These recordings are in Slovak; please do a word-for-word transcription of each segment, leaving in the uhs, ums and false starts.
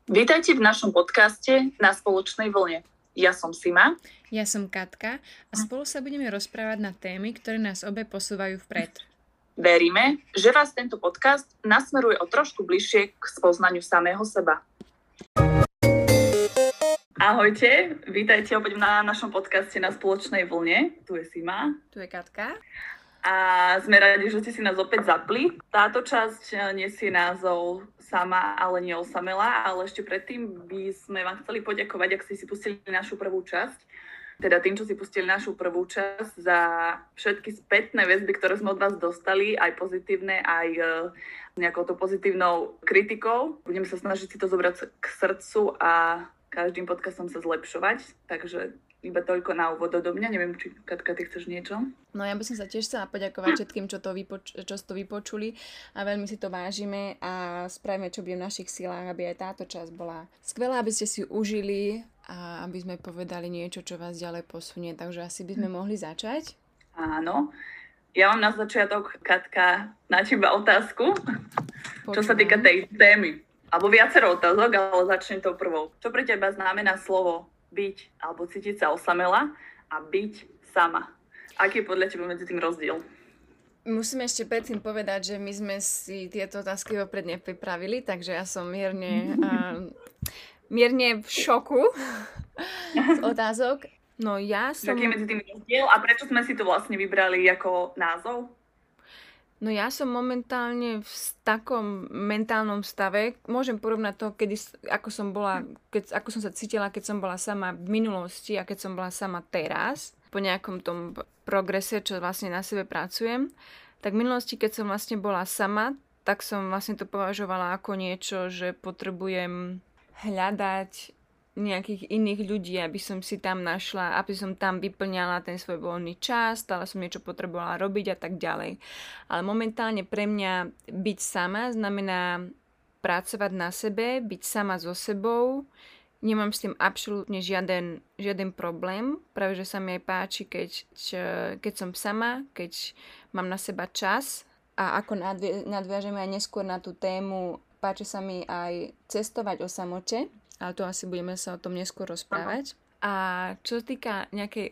Vítajte v našom podcaste Na spoločnej vlne. Ja som Sima. Ja som Katka a spolu sa budeme rozprávať na témy, ktoré nás obe posúvajú vpred. Veríme, že vás tento podcast nasmeruje o trošku bližšie k spoznaniu samého seba. Ahojte, vítajte opäť na našom podcaste Na spoločnej vlne. Tu je Sima. Tu je Katka. A sme radi, že ste si nás opäť zapli. Táto časť nesie názov Sama, ale nie osamela, ale ešte predtým by sme vám chceli poďakovať, ak ste si pustili našu prvú časť. Teda tým, čo si pustili našu prvú časť, za všetky spätné väzby, ktoré sme od vás dostali, aj pozitívne, aj nejakou to pozitívnou kritikou. Budeme sa snažiť si to zobrať k srdcu a každým podcastom sa zlepšovať, takže iba toľko na úvod do mňa. Neviem, či Katka, ty chceš niečo? No ja by som sa tiež chcela poďakovať všetkým, čo to, vypoč- čo to vypočuli a veľmi si to vážime a spravíme, čo bude v našich silách, aby aj táto časť bola skvelá, aby ste si užili a aby sme povedali niečo, čo vás ďalej posunie. Takže asi by sme mohli začať. Áno. Ja mám na začiatok, Katka, na teba otázku, Počúvam. Čo sa týka tej témy. Alebo viacero otázok, ale začnem tou prvou. Čo pre teba znamená slovo byť alebo cítiť sa osamela a byť sama? Aký je podľa teba medzi tým rozdiel? Musím ešte predtým povedať, že my sme si tieto otázky vopred nepripravili, takže ja som mierne, uh, mierne v šoku z otázok. No ja som... Aký je medzi tým rozdiel a prečo sme si to vlastne vybrali ako názov? No ja som momentálne v takom mentálnom stave, môžem porovnať to, kedy, ako som bola, keď, ako som sa cítila, keď som bola sama v minulosti a keď som bola sama teraz, po nejakom tom progrese, čo vlastne na sebe pracujem. Tak v minulosti, keď som vlastne bola sama, tak som vlastne to považovala ako niečo, že potrebujem hľadať nejakých iných ľudí, aby som si tam našla, aby som tam vyplňala ten svoj voľný čas, stále som niečo potrebovala robiť a tak ďalej. Ale momentálne pre mňa byť sama znamená pracovať na sebe, byť sama so sebou. Nemám s tým absolútne žiaden, žiaden problém. Práve, že sa mi aj páči, keď, keď som sama, keď mám na seba čas. A ako nadvie, nadviažeme aj neskôr na tú tému, páči sa mi aj cestovať o samote. Ale to asi budeme sa o tom neskôr rozprávať. A čo sa týka nejakej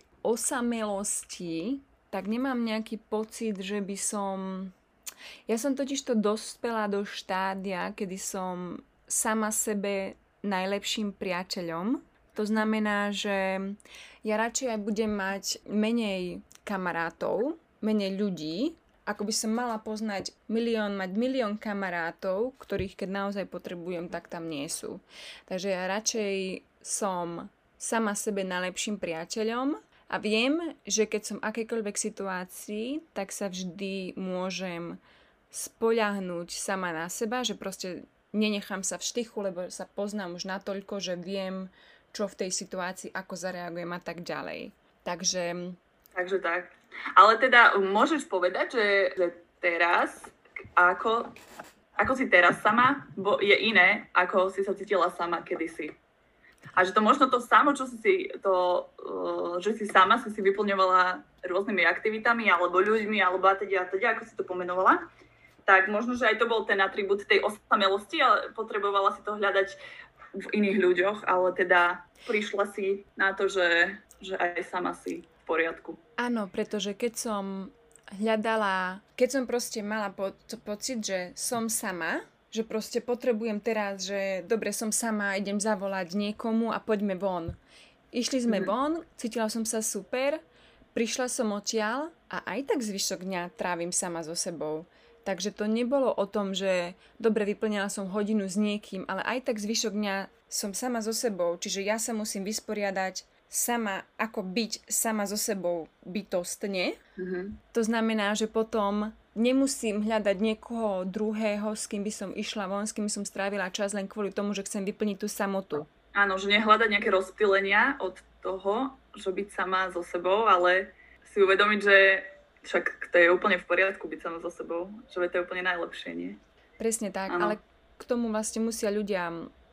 osamelosti, tak nemám nejaký pocit, že by som... Ja som totiž to dospela do štádia, kedy som sama sebe najlepším priateľom. To znamená, že ja radšej aj budem mať menej kamarátov, menej ľudí, ako by som mala poznať milión, mať milión kamarátov, ktorých keď naozaj potrebujem, tak tam nie sú. Takže ja radšej som sama sebe najlepším priateľom a viem, že keď som v akejkoľvek situácii, tak sa vždy môžem spoľahnúť sama na seba, že proste nenechám sa v štychu, lebo sa poznám už natoľko, že viem, čo v tej situácii, ako zareagujem a tak ďalej. Takže... Takže tak. Ale teda môžeš povedať, že, že teraz, ako, ako si teraz sama, bo je iné, ako si sa cítila sama kedysi. A že to možno to samo, čo si si, to, že si sama si si vyplňovala rôznymi aktivitami, alebo ľuďmi, alebo a teda, a teda, ako si to pomenovala, tak možno, že aj to bol ten atribút tej osamelosti, ale potrebovala si to hľadať v iných ľuďoch, ale teda prišla si na to, že, že aj sama si v poriadku. Áno, pretože keď som hľadala, keď som proste mala po, pocit, že som sama, že proste potrebujem teraz, že dobre, som sama, idem zavolať niekomu a poďme von. Išli sme mm. von, cítila som sa super, prišla som odtiaľ a aj tak zvyšok dňa trávim sama so sebou. Takže to nebolo o tom, že dobre, vyplňala som hodinu s niekým, ale aj tak zvyšok dňa som sama so sebou, čiže ja sa musím vysporiadať sama, ako byť sama so sebou bytostne. Mm-hmm. To znamená, že potom nemusím hľadať niekoho druhého, s kým by som išla von, s kým by som strávila čas len kvôli tomu, že chcem vyplniť tú samotu. Áno, že nehľadať nejaké rozptýlenia od toho, že byť sama so sebou, ale si uvedomiť, že však to je úplne v poriadku byť sama so sebou, že to je úplne najlepšie, nie? Presne tak, áno. Ale k tomu vlastne musia ľudia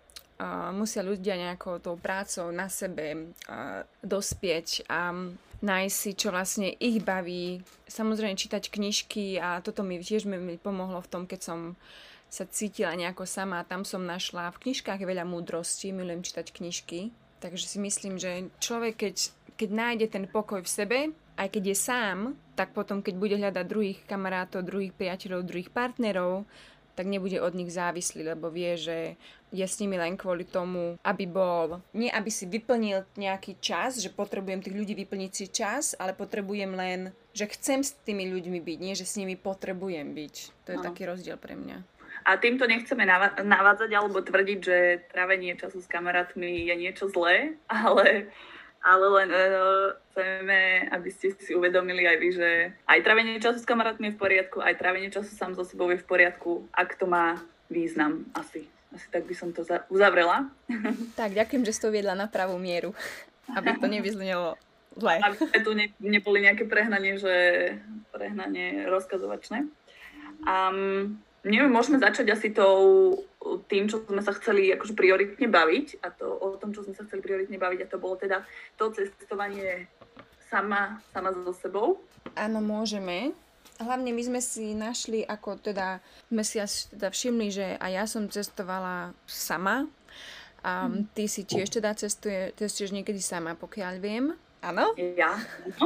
Uh, musia ľudia nejakou tou prácou na sebe uh, dospieť a nájsť si, čo vlastne ich baví. Samozrejme čítať knižky a toto mi tiež mi pomohlo v tom, keď som sa cítila nejako sama. Tam som našla v knižkách veľa múdrosti, milujem čítať knižky, takže si myslím, že človek, keď, keď nájde ten pokoj v sebe, aj keď je sám, tak potom, keď bude hľadať druhých kamarátov, druhých priateľov, druhých partnerov, tak nebude od nich závislý, lebo vie, že je s nimi len kvôli tomu, aby bol, nie aby si vyplnil nejaký čas, že potrebujem tých ľudí vyplniť si čas, ale potrebujem len, že chcem s tými ľuďmi byť, nie že s nimi potrebujem byť. To je no. taký rozdiel pre mňa. A týmto nechceme navádzať alebo tvrdiť, že trávenie času s kamarátmi je niečo zlé, ale... Ale len uh, chceme, aby ste si uvedomili aj vy, že aj trávenie času s kamarátmi je v poriadku, aj trávenie času sám so sebou je v poriadku, ak to má význam asi. Asi tak by som to za- uzavrela. Tak, ďakujem, že si to viedla na pravú mieru, aby to nevyznelo zle. Aby tu ne- neboli nejaké prehnanie, že prehnanie rozkazovačné. Um, Neviem, môžeme začať asi tou, tým, čo sme sa chceli akože prioritne baviť a to o tom, čo sme sa chceli prioritne baviť a to bolo teda to cestovanie sama, sama so sebou. Áno, môžeme. Hlavne my sme si našli, ako teda, sme si asi teda všimli, že aj ja som cestovala sama a ty si tiež teda cestuje, cestuješ niekedy sama, pokiaľ viem. Áno? Ja.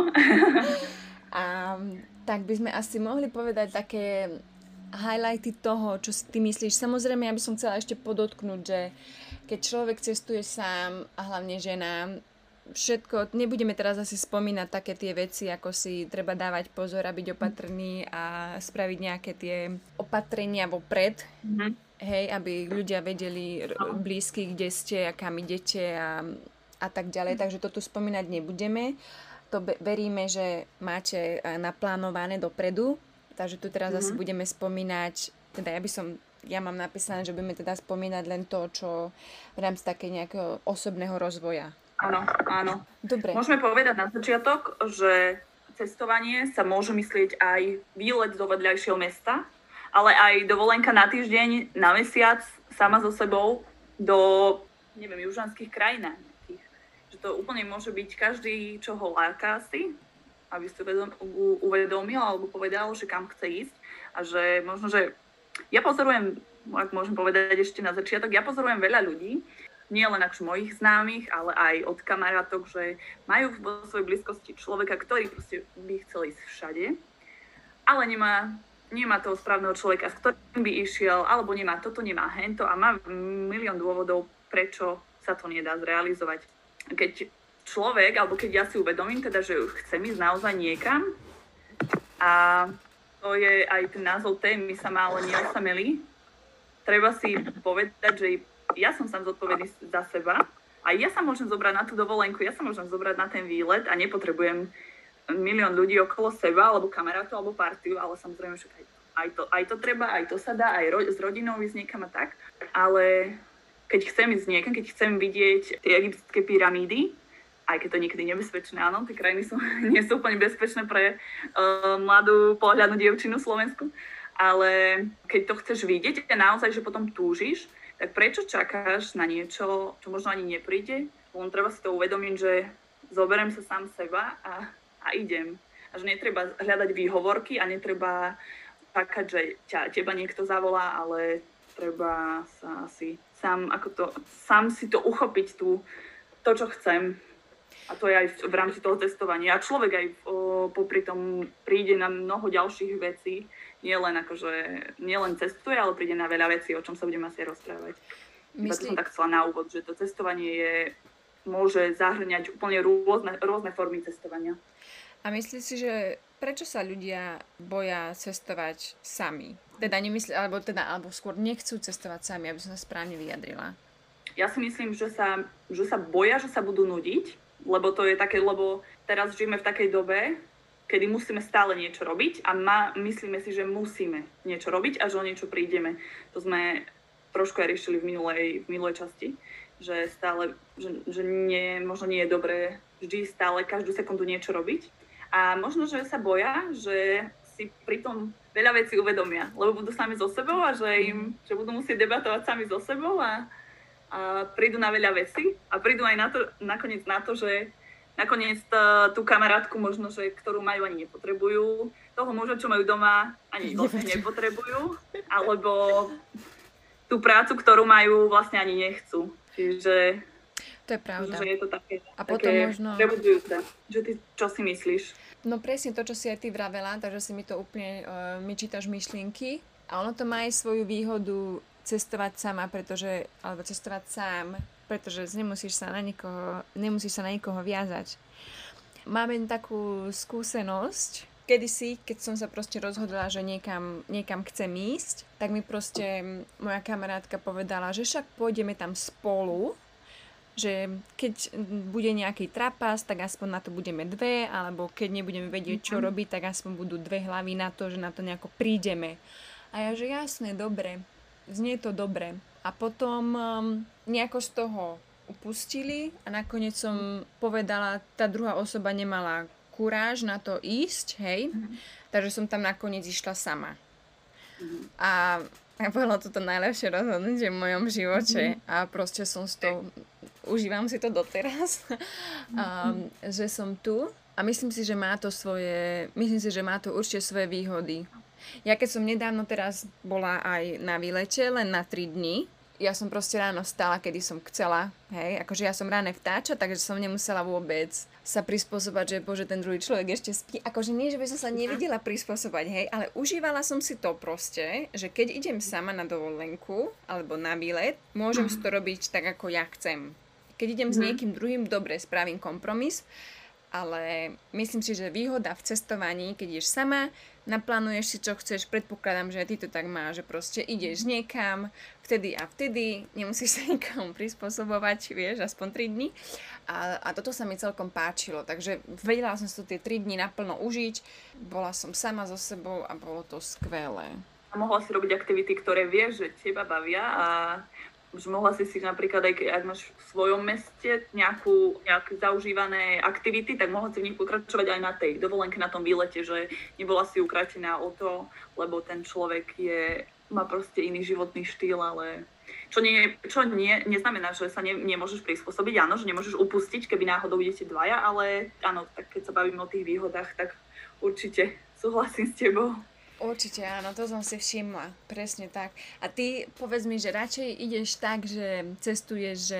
A tak by sme asi mohli povedať také highlighty toho, čo si ty myslíš. Samozrejme, ja by som chcela ešte podotknúť, že keď človek cestuje sám a hlavne žena, všetko, nebudeme teraz asi spomínať také tie veci, ako si treba dávať pozor a byť opatrný a spraviť nejaké tie opatrenia vopred, mm-hmm. hej, aby ľudia vedeli blízky, kde ste a kam idete a, a tak ďalej. Mm-hmm. Takže to tu spomínať nebudeme. To be- veríme, že máte naplánované dopredu. Takže tu teraz mm-hmm. asi budeme spomínať, teda ja by som, ja mám napísané, že budeme teda spomínať len to, čo v rámci také nejakého osobného rozvoja. Áno, áno. Dobre. Môžeme povedať na začiatok, že cestovanie sa môže myslieť aj výlet do vedľajšieho mesta, ale aj dovolenka na týždeň, na mesiac, sama so sebou do, neviem, južanských krajín. Že to úplne môže byť každý, čo ho láka asi, aby si uvedomil alebo povedal, že kam chce ísť a že možno, že ja pozorujem, ak môžem povedať ešte na začiatok, ja pozorujem veľa ľudí, nie len akože mojich známych, ale aj od kamarátok, že majú vo svojej blízkosti človeka, ktorý proste by chcel ísť všade, ale nemá, nemá toho správneho človeka, s ktorým by išiel, alebo nemá toto, nemá hento a má milión dôvodov, prečo sa to nedá zrealizovať. Keď človek, alebo keď ja si uvedomím, teda, že chcem ísť naozaj niekam a to je aj ten názov témy sama, ale neosamelý, treba si povedať, že ja som sám zodpovedný za seba a ja sa môžem zobrať na tú dovolenku, ja sa môžem zobrať na ten výlet a nepotrebujem milión ľudí okolo seba, alebo kamarátov, alebo partiu, ale samozrejme, že aj, aj, to, aj to treba, aj to sa dá, aj ro- s rodinou ísť niekam a tak, ale keď chcem ísť niekam, keď chcem vidieť tie egyptské pyramídy, aj keď to niekedy nebezpečné, áno, tie krajiny sú, nie sú úplne bezpečné pre uh, mladú pohľadnú dievčinu Slovensku, ale keď to chceš vidieť a naozaj, že potom túžiš, tak prečo čakáš na niečo, čo možno ani nepríde? Len treba si to uvedomiť, že zoberiem sa sám seba a, a idem. A že netreba hľadať výhovorky a netreba čakať, že ťa, teba niekto zavolá, ale treba sa asi sám, ako to, sám si to uchopiť, tú, to, čo chcem. A to je aj v, v rámci toho testovania. A človek aj o, popri tom príde na mnoho ďalších vecí. Nie len, akože, nie len cestuje, ale príde na veľa vecí, o čom sa budeme asi rozprávať. Myslí... To som tak chcela na úvod, že to cestovanie je, môže zahrňať úplne rôzne, rôzne formy cestovania. A myslíš si, že prečo sa ľudia boja cestovať sami? Teda nemyslí, alebo, teda, alebo skôr nechcú cestovať sami, aby som sa správne vyjadrila. Ja si myslím, že sa, že sa boja, že sa budú nudiť, lebo to je také, lebo teraz žijeme v takej dobe, kedy musíme stále niečo robiť a ma, myslíme si, že musíme niečo robiť a že o niečo prídeme. To sme trošku aj riešili v minulej, v minulej časti, že stále, že, že nie, možno nie je dobré vždy stále každú sekundu niečo robiť. A možno, že sa boja, že si pritom veľa vecí uvedomia, lebo budú sami so sebou a že, im, že budú musieť debatovať sami so sebou a, a prídu na veľa vecí a prídu aj na to, nakoniec na to, že nakoniec tá, tú kamarátku možno, že, ktorú majú, ani nepotrebujú, toho muža, čo majú doma, ani vlastne nepotrebujú, alebo tú prácu, ktorú majú, vlastne ani nechcú. Čiže to je pravda. Že je to také, a potom také možno... prebudujúce. Že ty čo si myslíš? No presne to, čo si aj ty vravela, takže si mi to úplne, uh, mi čítaš myšlienky. A ono to má aj svoju výhodu cestovať sama, pretože, alebo cestovať sám, pretože nemusíš sa na nikoho, nemusíš sa na nikoho viazať. Máme takú skúsenosť, kedysi, keď som sa proste rozhodla, že niekam, niekam chcem ísť, tak mi proste moja kamarátka povedala, že však pôjdeme tam spolu, že keď bude nejaký trapas, tak aspoň na to budeme dve, alebo keď nebudeme vedieť, čo robiť, tak aspoň budú dve hlavy na to, že na to nejako prídeme. A ja, že jasné, dobre, znie to dobre. A potom um, nejako z toho upustili a nakoniec som povedala, tá druhá osoba nemala kuráž na to ísť, hej, mm-hmm. takže som tam nakoniec išla sama. Mm-hmm. A, a bolo to to najlepšie rozhodnutie v mojom živote mm-hmm. a proste som s tou, užívam si to doteraz, mm-hmm. um, že som tu a myslím si, že má to svoje, myslím si, že má to určite svoje výhody. Ja keď som nedávno teraz bola aj na výlete, len na tri dni, ja som proste ráno vstala, kedy som chcela, hej, akože ja som ráne vtáča, takže som nemusela vôbec sa prispôsobať, že bože, ten druhý človek ešte spí, akože nie, že by som sa nevedela prispôsobať, hej, ale užívala som si to proste, že keď idem sama na dovolenku, alebo na výlet, môžem si to robiť tak, ako ja chcem. Keď idem s niekým druhým, dobre, spravím kompromis, ale myslím si, že výhoda v cestovaní, keď ideš sama, naplánuješ si, čo chceš, predpokladám, že ty to tak máš, že proste ideš niekam, vtedy a vtedy, nemusíš sa nikomu prispôsobovať, vieš, aspoň tri dni. A, a toto sa mi celkom páčilo, takže vedela som si to tie tri dni naplno užiť, bola som sama so sebou a bolo to skvelé. A mohla si robiť aktivity, ktoré vieš, že teba bavia a že mohla si si napríklad, aj keď máš v svojom meste nejakú, nejaké zaužívané aktivity, tak mohla si v nich pokračovať aj na tej dovolenke, na tom výlete, že nebola si ukratená o to, lebo ten človek je, má proste iný životný štýl, ale čo, nie, čo nie, neznamená, že sa ne, nemôžeš prispôsobiť, áno, že nemôžeš upustiť, keby náhodou idete dvaja, ale áno, tak keď sa bavíme o tých výhodách, tak určite súhlasím s tebou. Určite áno, to som si všimla, presne tak. A ty povedz mi, že radšej ideš tak, že cestuješ že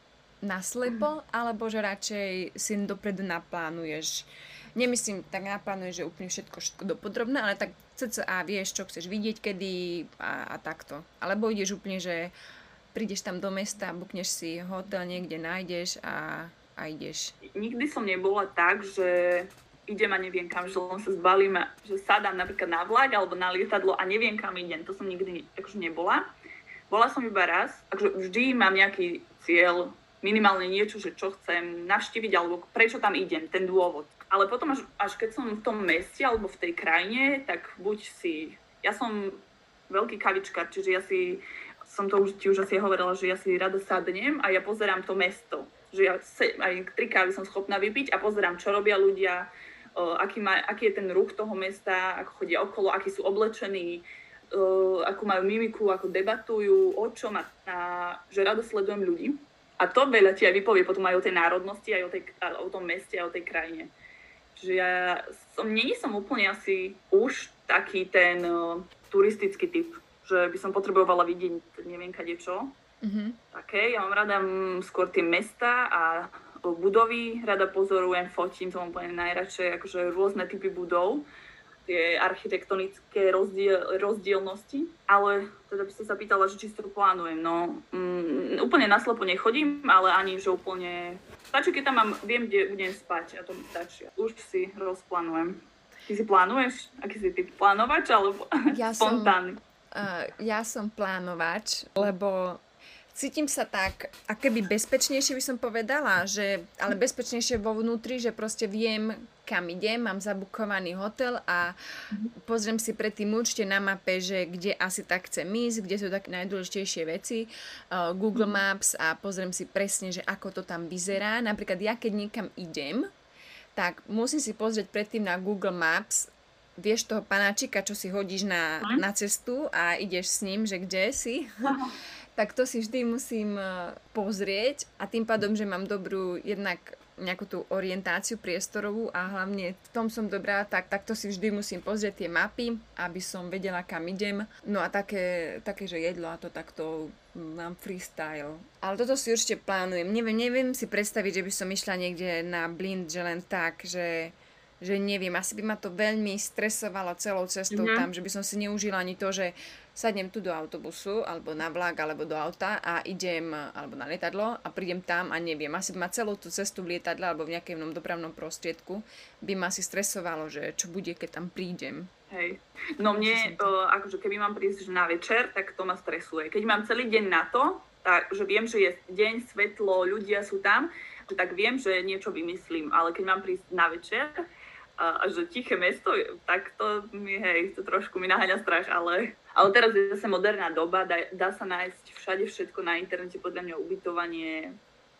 naslepo, alebo že radšej si dopredu naplánuješ. Nemyslím, tak naplánuješ, že úplne všetko, všetko dopodrobné, ale tak cca vieš, čo chceš vidieť, kedy a, a takto. Alebo ideš úplne, že prídeš tam do mesta, bukneš si hotel, niekde nájdeš a, a ideš. Nikdy som nebola tak, že idem a neviem kam, že len sa zbalím, že sadám napríklad na vlak alebo na lietadlo a neviem kam idem. To som nikdy akože nebola. Bola som iba raz, takže vždy mám nejaký cieľ, minimálne niečo, že čo chcem navštíviť alebo prečo tam idem, ten dôvod. Ale potom až, až keď som v tom meste alebo v tej krajine, tak buď si... Ja som veľký kavičkár, čiže ja si... Som to už, ti už asi hovorila, že ja si rada sadnem a ja pozerám to mesto. Že ja se, aj tri kávy som schopná vypiť a pozerám, čo robia ľudia, Uh, aký, má, aký je ten ruch toho mesta, ako chodia okolo, akí sú oblečení, uh, akú majú mimiku, ako debatujú, o čom a, a že rado sledujem ľudí. A to veľa ti aj vypovie potom aj o tej národnosti, aj o, tej, o tom meste, aj o tej krajine. Čiže ja som, nie som úplne asi už taký ten uh, turistický typ, že by som potrebovala vidieť neviem kadečo. Mm-hmm. Také, ja mám rada m, skôr tie mesta a budovy, rada pozorujem, fotím, to mám úplne najradšej, akože rôzne typy budov, tie architektonické rozdiel, rozdielnosti, ale teda by som sa pýtala, že či to plánujem, no mm, úplne naslepo nechodím, ale ani, že úplne, stačí, keď tam mám, viem, kde budem spať a to mi stačí, už si rozplánujem. Ty si plánuješ? Aký si typ plánovač, alebo ja spontánny? Som, uh, ja som plánovač, lebo cítim sa tak, akoby bezpečnejšie by som povedala, že, ale bezpečnejšie vo vnútri, že proste viem, kam idem, mám zabukovaný hotel a pozriem si predtým určite na mape, že kde asi tak chcem ísť, kde sú také najdôležitejšie veci, uh, Google Maps a pozriem si presne, že ako to tam vyzerá. Napríklad ja, keď niekam idem, tak musím si pozrieť predtým na Google Maps, vieš toho panáčika, čo si hodíš na, na cestu a ideš s ním, že kde si. Tak to si vždy musím pozrieť a tým pádom, že mám dobrú jednak nejakú tú orientáciu priestorovú a hlavne v tom som dobrá, tak takto si vždy musím pozrieť tie mapy, aby som vedela, kam idem. No a také, také že jedlo a to takto mám freestyle. Ale toto si určite plánujem. Neviem, neviem si predstaviť, že by som išla niekde na blind, že len tak, že že neviem, asi by ma to veľmi stresovalo celou cestou mm-hmm. tam, že by som si neužila ani to, že sadnem tu do autobusu, alebo na vlak, alebo do auta a idem, alebo na lietadlo a prídem tam a neviem. Asi by ma celú tú cestu v lietadle alebo v nejakom dopravnom prostriedku by ma asi stresovalo, že čo bude, keď tam prídem. Hej. No mne, uh, akože keby mám prísť na večer, tak to ma stresuje. Keď mám celý deň na to, tak, že viem, že je deň, svetlo, ľudia sú tam, že tak viem, že niečo vymyslím. Ale keď mám prísť na večer, a že tiché mesto, tak to mi, hej, to trošku mi naháňa strach, ale, ale teraz je zase moderná doba, dá, dá sa nájsť všade všetko na internete, podľa mňa ubytovanie,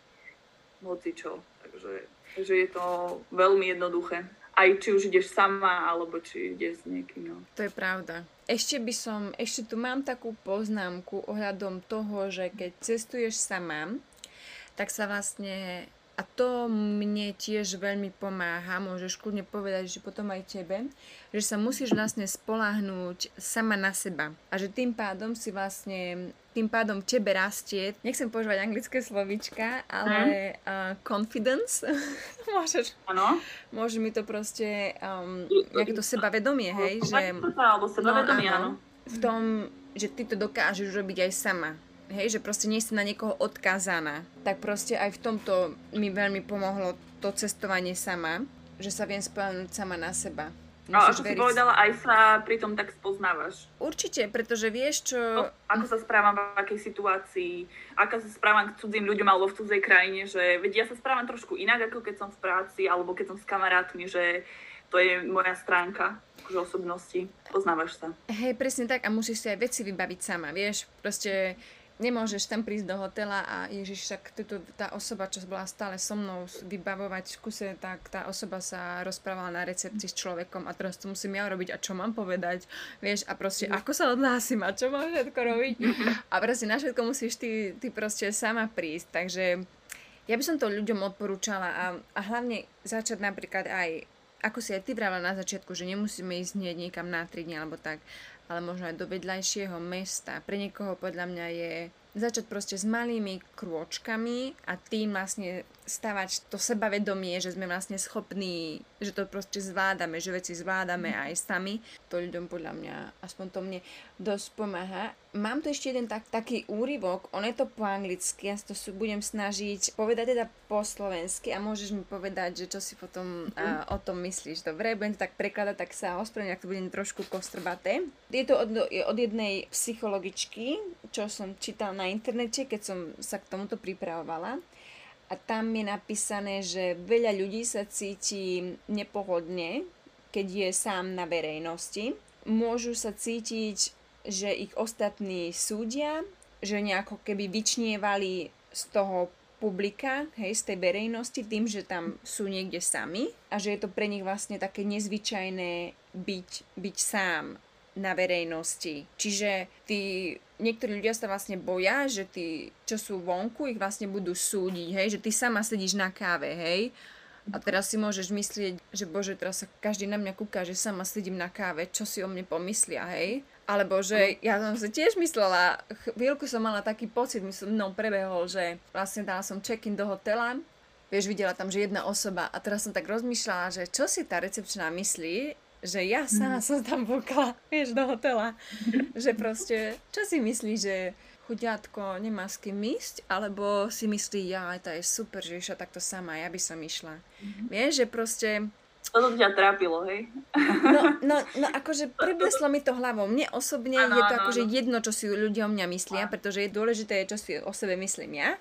hocičo, takže, takže je to veľmi jednoduché. Aj či už ideš sama, alebo či ideš s niekým. No. To je pravda. Ešte by som, ešte tu mám takú poznámku ohľadom toho, že keď cestuješ sama, tak sa vlastne... A to mne tiež veľmi pomáha, môžeš kľudne povedať, že potom aj tebe, že sa musíš vlastne spoľahnúť sama na seba. A že tým pádom si vlastne, tým pádom tebe rastie, nechcem používať anglické slovíčka, ale hmm. uh, confidence. Môžeš, ano. Môže mi to proste, um, nejaké to sebavedomie, hej. Že, alebo sebavedomie, no, áno. V tom, že ty to dokážeš robiť aj sama. Hej, že proste nie si na niekoho odkázaná. Tak proste aj v tomto mi veľmi pomohlo to cestovanie sama, že sa viem spoľahnúť sama na seba. No, ako si povedala, aj sa pri tom tak spoznávaš. Určite, pretože vieš, čo... No, ako sa správam v akej situácii, ako sa správam k cudzím ľuďom alebo v cudzej krajine, že veď ja sa správam trošku inak, ako keď som v práci alebo keď som s kamarátmi, že to je moja stránka akože osobnosti. Poznávaš sa. Hej, presne tak a musíš si aj veci vybaviť sama, vieš, proste... Nemôžeš tam prísť do hotela a ježiš, však tuto, tá osoba, čo bola stále so mnou vybavovať v kuse, tak tá osoba sa rozprávala na recepcii s človekom a teraz to musím ja robiť a čo mám povedať, vieš, a proste ako sa odhlásim a čo mám všetko robiť a proste na všetko musíš ty, ty proste sama prísť, takže ja by som to ľuďom odporúčala a, a hlavne začať napríklad aj, ako si aj ty vravila na začiatku, že nemusíme ísť hneď niekam na tri dni alebo tak, ale možno aj do vedľajšieho mesta. Pre niekoho podľa mňa je začať proste s malými krôčkami a tým vlastne stavať to sebavedomie, že sme vlastne schopní, že to proste zvládame, že veci zvládame aj sami. To ľuďom podľa mňa, aspoň to mne dosť pomáha. Mám tu ešte jeden tak, taký úryvok, on je to po anglicky, ja to sú, budem snažiť povedať teda po slovensky a môžeš mi povedať, že čo si potom mm. a, o tom myslíš. Dobre, budem to tak prekladať, tak sa ospravedlňujem, ak to budem trošku kostrbaté. Je to od, od jednej psychologičky, čo som čítala na internete, keď som sa k tomuto pripravovala. A tam je napísané, že veľa ľudí sa cíti nepohodne, keď je sám na verejnosti. Môžu sa cítiť, že ich ostatní súdia, že nejako keby vyčnievali z toho publika, hej, z tej verejnosti, tým, že tam sú niekde sami a že je to pre nich vlastne také nezvyčajné byť, byť sám na verejnosti. Čiže tí, niektorí ľudia sa vlastne boja, že tí, čo sú vonku, ich vlastne budú súdiť, hej, že ty sama sedíš na káve, hej, a teraz si môžeš myslieť, že bože, teraz sa každý na mňa kúka, že sama sedím na káve, čo si o mne pomyslia, hej. Alebo že ja som si tiež myslela, chvíľku som mala taký pocit, mi som mnou prebehol, že vlastne dala som check-in do hotela, vieš, videla tam, že jedna osoba a teraz som tak rozmýšľala, že čo si tá recepčná myslí, že ja sama som tam búkala, vieš, do hotela. Že proste, čo si myslí, že chudiatko nemá s kým ísť, alebo si myslí, ja, tá je super, že išla takto sama, ja by som išla. Mm-hmm. Vieš, že proste... To ťa trápilo, hej? No, no, no akože pribleslo mi to hlavou. Mne osobne ano, je to ano, akože ano. jedno, čo si ľudia o mňa myslia, ano. Pretože je dôležité, čo si o sebe myslím ja.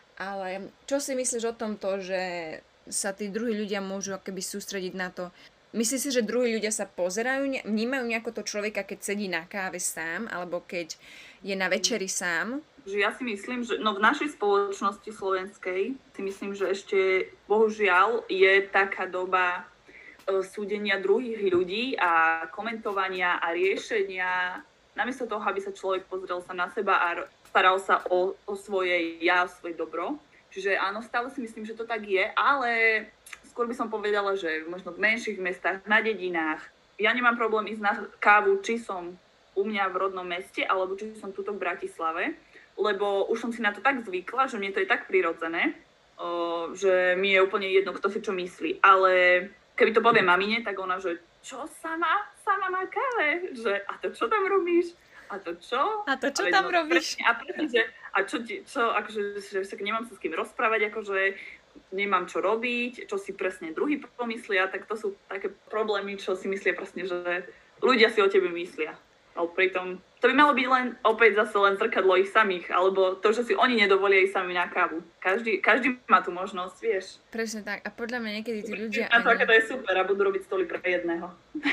Ale čo si myslíš o tomto, že sa tí druhí ľudia môžu akoby sústrediť na to? Myslíš si, že druhí ľudia sa pozerajú, vnímajú nejako to človeka, keď sedí na káve sám, alebo keď je na večeri sám? Že ja si myslím, že no v našej spoločnosti slovenskej si myslím, že ešte bohužiaľ je taká doba súdenia druhých ľudí a komentovania a riešenia, namiesto toho, aby sa človek pozrel sa na seba a staral sa o, o svoje ja, o svoje dobro. Čiže áno, stále si myslím, že to tak je, ale skôr by som povedala, že možno v menších mestách, na dedinách. Ja nemám problém ísť na kávu, či som u mňa v rodnom meste, alebo či som tuto v Bratislave, lebo už som si na to tak zvykla, že mne to je tak prirodzené, o, že mi je úplne jedno, kto si čo myslí. Ale keby to povie mamine, tak ona, že čo sama? Sama má káve? Že a to čo tam robíš? A to čo? A to čo a tam no, robíš? Presne, a presne, že a čo, ti, čo akože, že sa nemám sa s kým rozprávať, akože nemám čo robiť, čo si presne druhý pomyslia, tak to sú také problémy, čo si myslia presne, že ľudia si o tebe myslia. Ale pritom to by malo byť len opäť zase len zrkadlo ich samých, alebo to, že si oni nedovolia ísť sami na kávu. Každý, každý má tú možnosť, vieš. Presne tak. A podľa mňa niekedy tí ľudia... Na to, ani... aké to je super a budú robiť stoly pre jedného.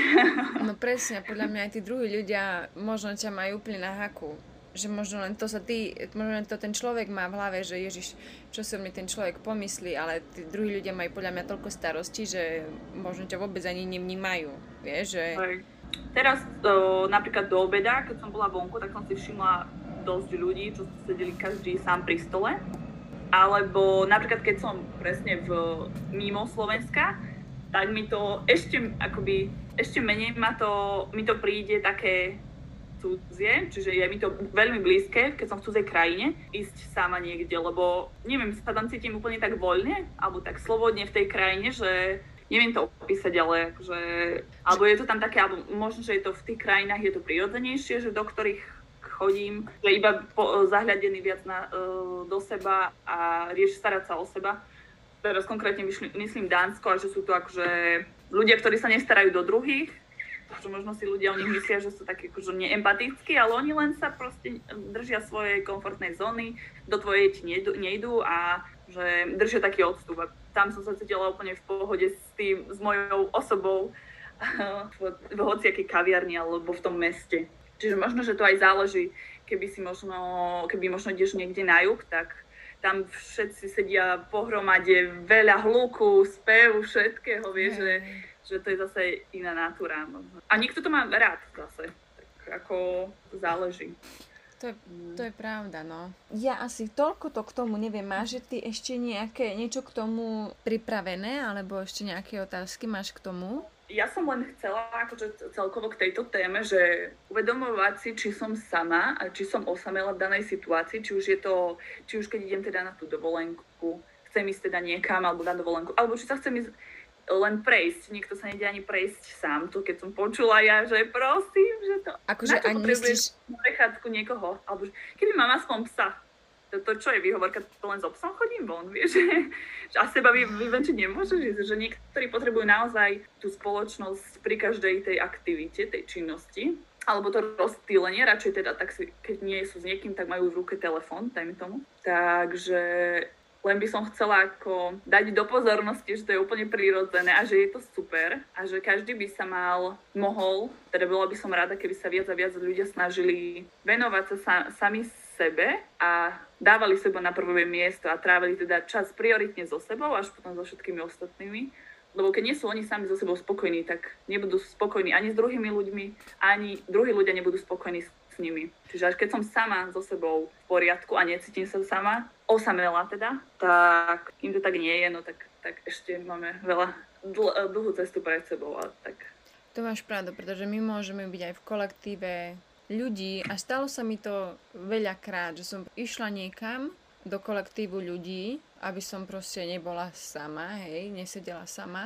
No presne, podľa mňa aj tí druhí ľudia možno ťa majú úplne na haku. Že možno len to sa ty, možno len to ten človek má v hlave, že Ježiš, čo si o mne ten človek pomyslí, ale tí druhí ľudia majú podľa mňa toľko starostí, že možno ťa vôbec ani nevnímajú. Vieš, že... Aj. Teraz to, napríklad do obeda, keď som bola vonku, tak som si všimla dosť ľudí, čo sedeli každý sám pri stole. Alebo napríklad keď som presne v, mimo Slovenska, tak mi to ešte, akoby, ešte menej ma to, mi to príde také cudzie, čiže je mi to veľmi blízke, keď som v cudzej krajine, ísť sama niekde, lebo neviem, sa tam cítim úplne tak voľne, alebo tak slobodne v tej krajine, že neviem to opísať, ale akože, alebo je to tam také, alebo možno, že je to v tých krajinách, je to prirodzenejšie, že do ktorých chodím, že iba po, zahľadený viac na, uh, do seba a rieš starať sa o seba. Teraz konkrétne myslím, myslím Dánsko, a že sú to akože ľudia, ktorí sa nestarajú do druhých, že možno si ľudia o nich myslia, že sú takí akože neempatickí, ale oni len sa proste držia svojej komfortnej zóny, do tvojej ti nejdu, nejdú a že držia taký odstup. A tam som sa cítila úplne v pohode s tým, s mojou osobou v, v hociakej kaviarni alebo v tom meste. Čiže možno, že to aj záleží, keby si možno, keby možno ideš niekde na juh, tak tam všetci sedia pohromade, veľa hluku, spevu, všetkého, vieš, že, že to je zase iná natúra. A niekto to má rád zase, tak ako záleží. To je, to je pravda, no. Ja asi toľko to k tomu neviem. Máš ty ešte nejaké, niečo k tomu pripravené, alebo ešte nejaké otázky máš k tomu? Ja som len chcela akože celkovo k tejto téme, že uvedomovať si, či som sama a či som osamela v danej situácii, či už je to, či už keď idem teda na tú dovolenku, chcem ísť teda niekam alebo na dovolenku, alebo či sa chcem ísť len prejsť, niekto sa nejde ani prejsť sám, to keď som počula ja, že prosím, že to, akože na to ani potrebuješ myslíš... prechádzku niekoho, alebo že, keby mám aspoň psa, to, to čo je výhovorka, to len so psom chodím von, vieš, že a seba vy, vyvenčiť nemôžeš, že niektorí potrebujú naozaj tú spoločnosť pri každej tej aktivite, tej činnosti, alebo to rozptýlenie, radšej teda, tak si, keď nie sú s niekým, tak majú v ruke telefón, dajme tomu, takže... Len by som chcela ako dať do pozornosti, že to je úplne prirodzené a že je to super a že každý by sa mal, mohol, teda bola by som rada, keby sa viac a viac ľudia snažili venovať sa, sa sami sebe a dávali seba na prvé miesto a trávili teda čas prioritne so sebou až potom so všetkými ostatnými. Lebo keď nie sú oni sami so sebou spokojní, tak nebudú spokojní ani s druhými ľuďmi, ani druhí ľudia nebudú spokojní s nimi. Čiže až keď som sama so sebou v poriadku a necítim sa sama, osamela teda, tak im to tak nie je, no tak, tak ešte máme veľa dl- dlhú cestu pred sebou. A tak. To máš pravdu, pretože my môžeme byť aj v kolektíve ľudí a stalo sa mi to veľakrát, že som išla niekam do kolektívu ľudí, aby som proste nebola sama, hej, nesedela sama,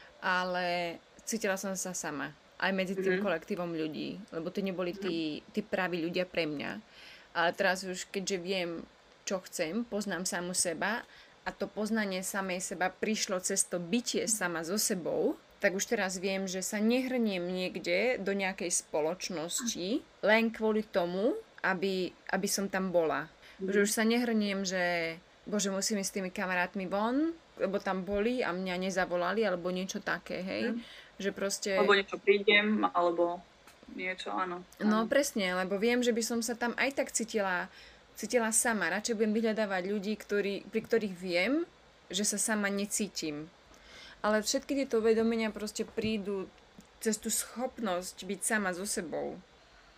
ale cítila som sa sama. Aj medzi tým mm-hmm. kolektívom ľudí, lebo to neboli tí, tí praví ľudia pre mňa. Ale teraz už, keďže viem, čo chcem, poznám samu seba a to poznanie samej seba prišlo cez to bytie sama so sebou, tak už teraz viem, že sa nehrniem niekde do nejakej spoločnosti len kvôli tomu, aby, aby som tam bola. Mm-hmm. Že už sa nehrniem, že bože, musím ísť s tými kamarátmi von, lebo tam boli a mňa nezavolali, alebo niečo také, hej. Mm. Že proste... Alebo niečo prídem, alebo niečo, áno. No presne, lebo viem, že by som sa tam aj tak cítila, cítila sama. Radšej budem vyhľadávať ľudí, ktorí, pri ktorých viem, že sa sama necítim. Ale všetky tieto uvedomenia proste prídu cez tú schopnosť byť sama so sebou.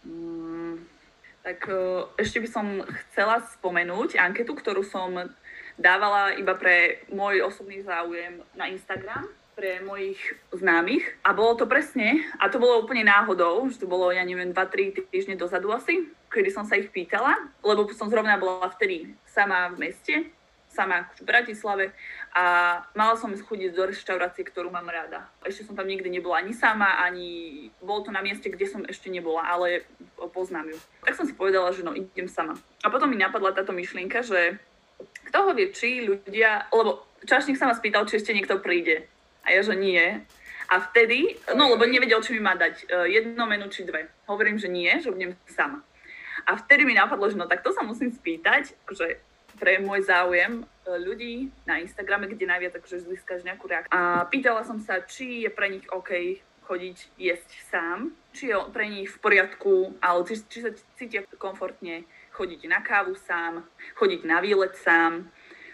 Mm, tak ešte by som chcela spomenúť anketu, ktorú som dávala iba pre môj osobný záujem na Instagram, pre mojich známych a bolo to presne, a to bolo úplne náhodou, že to bolo, ja neviem, dva tri týždne dozadu asi, kedy som sa ich pýtala, lebo som zrovna bola vtedy sama v meste, sama v Bratislave a mala som chodiť do reštaurácie, ktorú mám rada. Ešte som tam nikdy nebola ani sama, ani bolo to na mieste, kde som ešte nebola, ale poznám ju. Tak som si povedala, že no, idem sama. A potom mi napadla táto myšlienka, že kto ho vie, či ľudia, lebo čašník sa ma spýtal, či ešte niekto príde. A ja, že nie. A vtedy, no lebo nevedel, či mi má dať jedno menu, či dve. Hovorím, že nie, že budem sama. A vtedy mi napadlo, že no tak to sa musím spýtať, že pre môj záujem ľudí na Instagrame, kde najviac akože získaš nejakú reakciu. A pýtala som sa, či je pre nich OK chodiť jesť sám, či je pre nich v poriadku, ale či, či sa cítia komfortne chodiť na kávu sám, chodiť na výlet sám,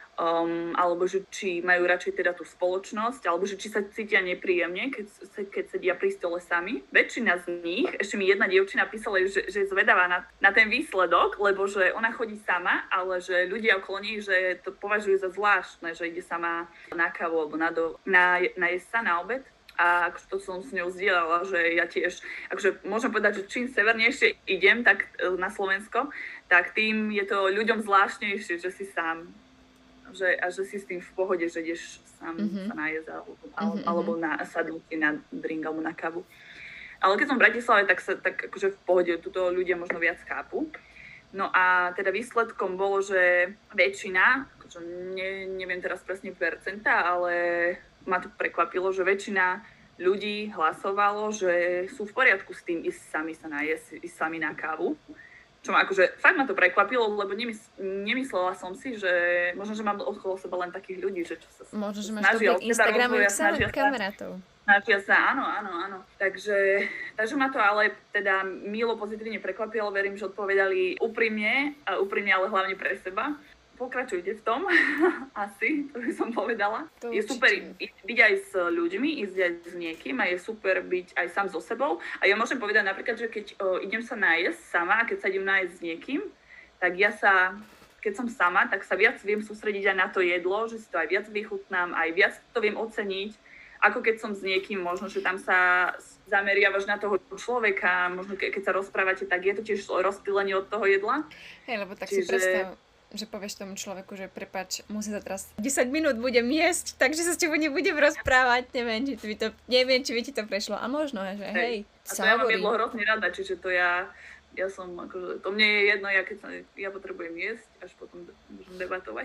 Um, alebo že či majú radšej teda tú spoločnosť, alebo že či sa cítia nepríjemne, keď, keď sedia pri stole sami. Väčšina z nich, ešte mi jedna dievčina písala, že, že je zvedavá na, na ten výsledok, lebo že ona chodí sama, ale že ľudia okolo nej, že to považujú za zvláštne, že ide sama na kávu alebo na, do, na, na jesť sa na obed. A akože to som s ňou zdieľala, že ja tiež, akože môžem povedať, že čím severnejšie idem tak na Slovensko, tak tým je to ľuďom zvláštnejšie, že si sám. Že, a že si s tým v pohode, že ideš sám mm-hmm. sa najesť alebo, mm-hmm. alebo na sadnúť na drink alebo na kávu. Ale keď som v Bratislave, tak sa tak akože v pohode tuto ľudia možno viac chápu. No a teda výsledkom bolo, že väčšina, akože ne, neviem teraz presne percenta, ale ma to prekvapilo, že väčšina ľudí hlasovalo, že sú v poriadku s tým ísť sami sa najesť, ísť sami na kávu. Čo ma akože, fakt ma to prekvapilo, lebo nemys- nemyslela som si, že možno, že mám okolo seba len takých ľudí, že čo sa možno, že máš dobrých Instagramových kamarátov. Snažia sa, áno, áno, áno. Takže, takže ma to ale teda milo pozitívne prekvapilo, verím, že odpovedali úprimne, úprimne, ale hlavne pre seba. Pokračujte v tom, asi, to by som povedala. To je určite super byť aj s ľuďmi, ísť aj s niekým a je super byť aj sám so sebou. A ja môžem povedať napríklad, že keď o, idem sa nájsť sama a keď sa idem nájsť s niekým, tak ja sa, keď som sama, tak sa viac viem sústrediť aj na to jedlo, že si to aj viac vychutnám, aj viac to viem oceniť, ako keď som s niekým, možno, že tam sa zameriavaš na toho človeka, možno ke, keď sa rozprávate, tak je to tiež rozptýlenie od toho jedla. Hej, lebo tak Čiže... si predstav, že povieš tomu človeku, že prepáč, musím sa teraz desať minút budem jesť, takže sa s tebou nebudem rozprávať, neviem, či by to, neviem, či by ti to prešlo. A možno, že hej, hej. A to ja mám jedlo hrozne rada, čiže to ja, ja som, akože, to mne je jedno, ja keď sa, ja potrebujem jesť, až potom môžem debatovať.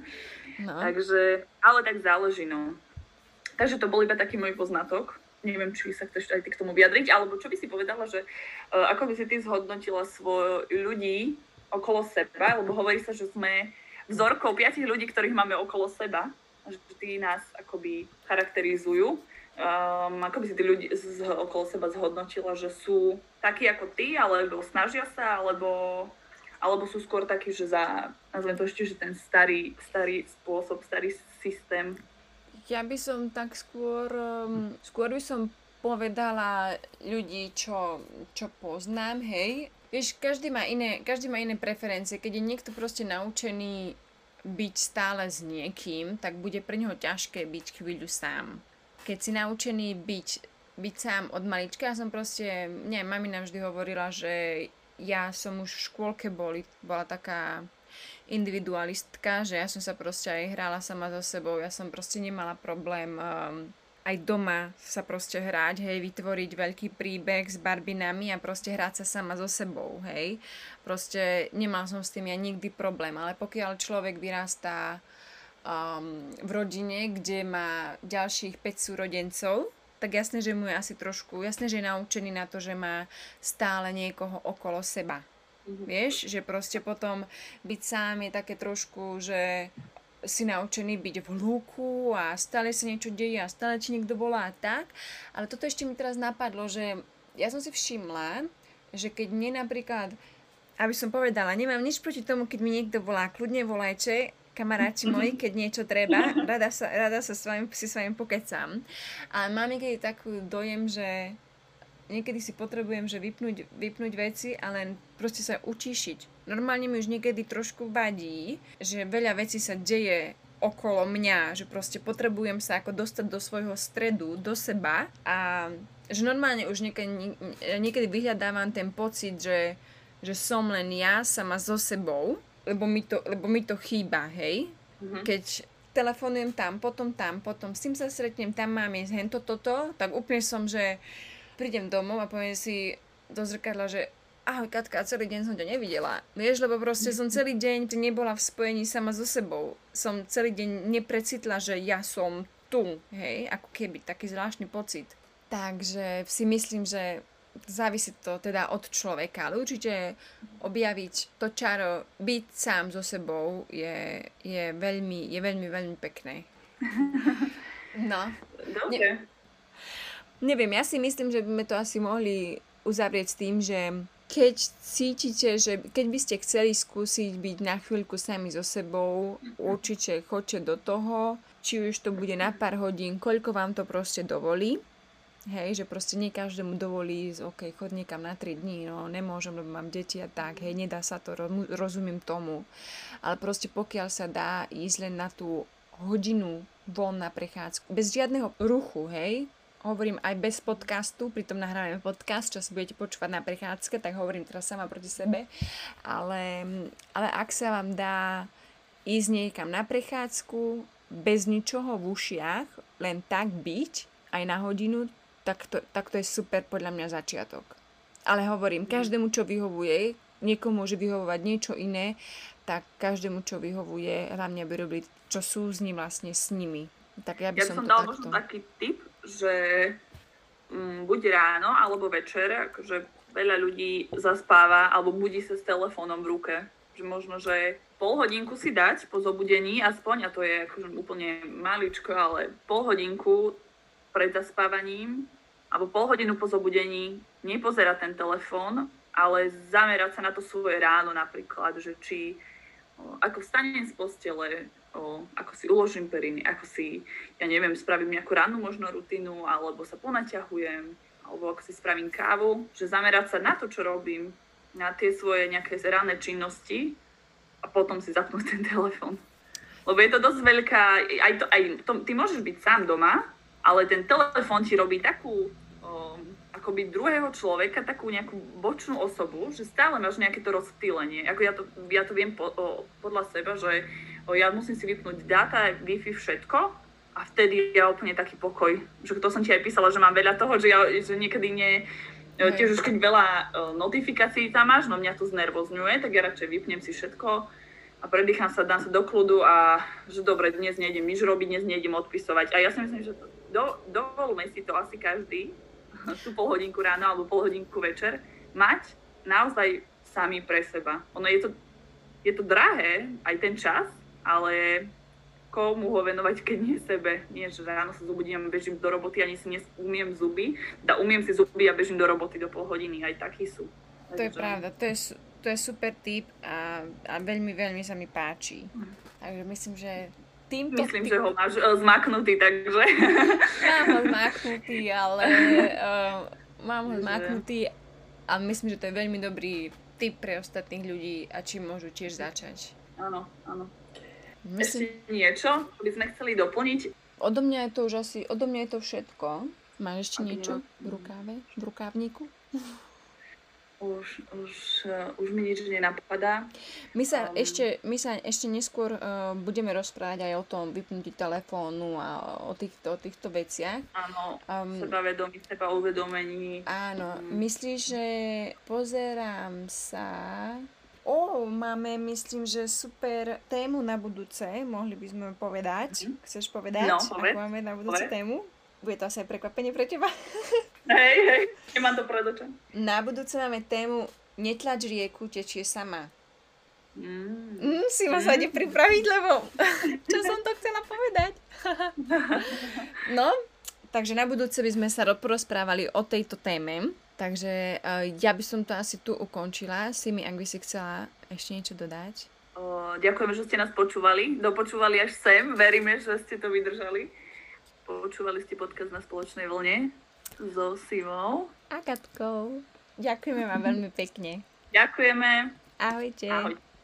No. Takže, ale tak záleží, no. Takže to bol iba taký môj poznatok. Neviem, či sa chceš aj ty k tomu vyjadriť, alebo čo by si povedala, že uh, ako by si ty zhodnotila svoj ľudí okolo seba, lebo hovorí sa, že sme vzorkou piatich ľudí, ktorých máme okolo seba, že tí nás akoby charakterizujú. Um, ako by si tí ľudí z, okolo seba zhodnotila, že sú takí ako ty, alebo snažia sa, alebo, alebo sú skôr takí, že za, nazvem to ešte, že ten starý, starý spôsob, starý systém. Ja by som tak skôr, um, skôr by som povedala ľudí, čo, čo poznám, hej. Vieš, každý má iné, každý má iné preferencie. Keď je niekto proste naučený byť stále s niekým, tak bude pre neho ťažké byť chvíľu sám. Keď si naučený byť, byť sám od malička, ja som proste, nie, mamina vždy hovorila, že ja som už v škôlke boli, bola taká individualistka, že ja som sa proste aj hrala sama so sebou, ja som proste nemala problém um, aj doma sa proste hrať, hej, vytvoriť veľký príbeh s barbinami a proste hrať sa sama so sebou, hej. Proste nemal som s tým ja nikdy problém, ale pokiaľ človek vyrastá um, v rodine, kde má ďalších päť súrodencov, tak jasné, že mu je asi trošku, jasné, že je naučený na to, že má stále niekoho okolo seba. Mm-hmm. Vieš, že proste potom byť sám je také trošku, že si naučený byť v hľúku a stále sa niečo deje a stále ti niekto volá a tak. Ale toto ešte mi teraz napadlo, že ja som si všimla, že keď mne napríklad, aby som povedala, nemám nič proti tomu, keď mi niekto volá, kľudne volajte, kamaráti moji, keď niečo treba, rada sa, rada sa s vami, si s vami pokecam. Ale mám niekedy takú dojem, že niekedy si potrebujem, že vypnúť, vypnúť veci a len proste sa utíšiť. normálne mi už niekedy trošku vadí, že veľa vecí sa deje okolo mňa, že proste potrebujem sa ako dostať do svojho stredu, do seba a že normálne už niekedy, niekedy vyhľadávam ten pocit, že, že som len ja sama so sebou, lebo mi to, lebo mi to chýba, hej? Mm-hmm. Keď telefonujem tam, potom tam, potom s tým sa stretnem, tam mám ísť hento toto, tak úplne som, že prídem domov a poviem si do zrkadla, že ahoj Katka, celý deň som ťa nevidela. Vieš, lebo proste som celý deň nebola v spojení sama so sebou. Som celý deň neprecitla, že ja som tu, hej, ako keby taký zvláštny pocit. Takže si myslím, že závisí to teda od človeka, ale určite objaviť to čaro, byť sám so sebou je, je, veľmi, je veľmi, veľmi pekné. No. Dobre. Ne, neviem, ja si myslím, že by sme to asi mohli uzavrieť s tým, že keď cítite, že keď by ste chceli skúsiť byť na chvíľku sami so sebou, určite choďte do toho, či už to bude na pár hodín, koľko vám to proste dovolí. Hej, že proste nie každému dovolí ísť, ok, chod niekam na tri dní, no nemôžem, lebo mám deti a tak, hej, nedá sa to, rozumiem tomu. Ale proste pokiaľ sa dá ísť len na tú hodinu von na prechádzku, bez žiadneho ruchu, hej, hovorím aj bez podcastu, pritom nahrávame podcast, čo si budete počúvať na prechádzke, tak hovorím teraz sama proti sebe, ale, ale ak sa vám dá ísť niekam na prechádzku, bez ničoho v ušiach, len tak byť, aj na hodinu, tak to, tak to je super podľa mňa začiatok. Ale hovorím, každému, čo vyhovuje, niekomu môže vyhovovať niečo iné, tak každému, čo vyhovuje, hlavne by robili, čo súzni vlastne s nimi. Tak ja by ja som, som to dal takto... možno taký tip, že mm, buď ráno alebo večer, akože veľa ľudí zaspáva alebo budí sa s telefónom v ruke. Že možno, že pol hodinku si dať po zobudení, aspoň, a to je akože úplne maličko, ale pol hodinku pred zaspávaním alebo pol hodinu po zobudení nepozerať ten telefón, ale zamerať sa na to svoje ráno napríklad, že či o, ako vstanem z postele, o, ako si uložím periny, ako si, ja neviem, spravím nejakú rannú možno rutinu, alebo sa ponaťahujem, alebo ako si spravím kávu, že zamerať sa na to, čo robím, na tie svoje nejaké ranné činnosti a potom si zapnúť ten telefón. Lebo je to dosť veľká, aj to, aj to, ty môžeš byť sám doma, ale ten telefón ti robí takú, um, akoby druhého človeka, takú nejakú bočnú osobu, že stále máš nejaké to rozptýlenie. Ako ja to, ja to viem po, o, podľa seba, že o, ja musím si vypnúť dáta, Wi-Fi, všetko a vtedy ja úplne taký pokoj. Že to som ti aj písala, že mám veľa toho, že, ja, že niekedy nie, mm. tiež už keď veľa o, notifikácií tam máš, no mňa to znervozňuje, tak ja radšej vypnem si všetko a predýcham sa, dám sa do kľudu a že dobre, dnes nejdem nič robiť, dnes nejdem odpisovať. A ja si myslím, že do, dovolme si to asi každý, tú pol hodinku ráno alebo pol hodinku večer, mať naozaj sami pre seba. Ono je to, je to drahé, aj ten čas, ale komu ho venovať, keď nie sebe. Nie, že ráno sa zobudím a bežím do roboty, ani si neumiem zuby, da umiem si zuby a bežím do roboty do pol hodiny, aj takí sú. To je pravda, to je, to je super tip a, a veľmi, veľmi sa mi páči. Takže myslím, že týmto... Myslím, typ... že ho máš uh, zmaknutý, takže... Mám ho zmaknutý, ale uh, mám ho zmaknutý a myslím, že to je veľmi dobrý tip pre ostatných ľudí a či môžu tiež začať. Áno, áno. Myslím... Ešte niečo, čo by sme chceli doplniť? Odo mňa je to už asi, odo mňa je to všetko. Máš ešte niečo v rukáve, v rukávniku? Už, už, uh, už mi nič nenapadá. My sa, um, ešte, my sa ešte neskôr uh, budeme rozprávať aj o tom vypnutí telefónu a o týchto, o týchto veciach. Áno, um, sebavedomí, seba uvedomení. Áno, um, myslíš, že pozerám sa... Ó, máme, myslím, že super tému na budúce, mohli by sme povedať. Mm-hmm. Chceš povedať, no, ako máme na budúce povedz. Tému? Bude to asi aj prekvapenie pre teba. Hej, hej, nemám to pred očom. Na budúce máme tému Netlač rieku, tečie sama. Mm. Mm, si ma sa ide pripraviť, lebo čo som to chcela povedať? No, takže na budúce by sme sa porozprávali o tejto téme. Takže uh, ja by som to asi tu ukončila. Simi, ak by si chcela ešte niečo dodať? O, ďakujeme, že ste nás počúvali. Dopočúvali až sem. Veríme, že ste to vydržali. Počúvali ste podcast Na spoločnej vlne so Simou a Katkou. Ďakujeme vám veľmi pekne. Ďakujeme. Ahojte. Ahoj.